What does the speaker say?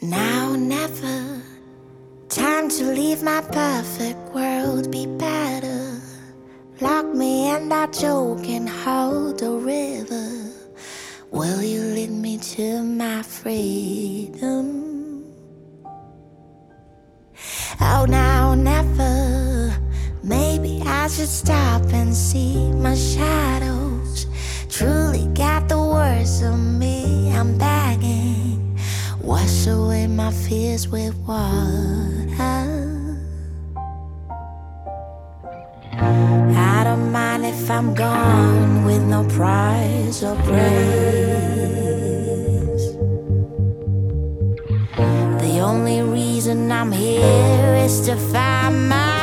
Now, never. Time to leave my perfect world be better. Lock me in that joke and hold the river. Will you lead me to my freedom? Oh, now, never. Maybe I should stop and see my shadows. Truly got the worst of me, I'm begging. Wash away my fears with water. I don't mind if I'm gone with no prize or praise. The only reason I'm here is to find my